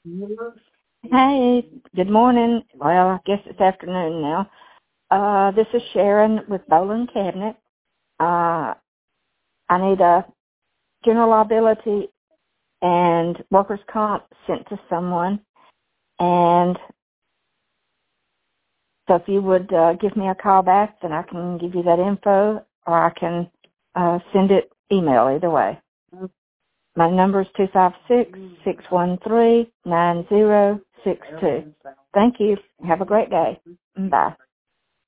Hey, good morning. Well, I guess it's afternoon now. This is Sharon with Boland Cabinet. I need a general liability and workers' comp sent to someone. And so if you would give me a call back, then I can give you that info, or I can send it email, either way. My number is 256-613-9062. Thank you. Have a great day. Bye.